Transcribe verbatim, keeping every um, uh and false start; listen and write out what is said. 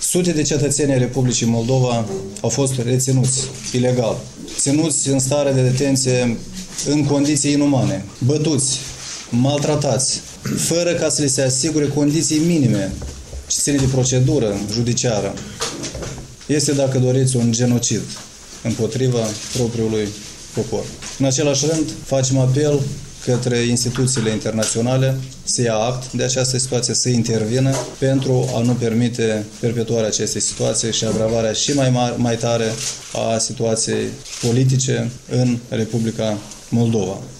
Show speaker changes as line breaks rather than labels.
Sute de cetățeni ai Republicii Moldova au fost reținuți ilegal, ținuți în stare de detenție în condiții inumane, bătuți, maltratați, fără ca să li se asigure condiții minime ce ține de procedură judiciară. Este, dacă doriți, un genocid împotriva propriului popor. În același rând, facem apel către instituțiile internaționale să ia act de această situație, să intervină pentru a nu permite perpetuarea acestei situații și agravarea și mai, mare, mai tare a situației politice în Republica Moldova.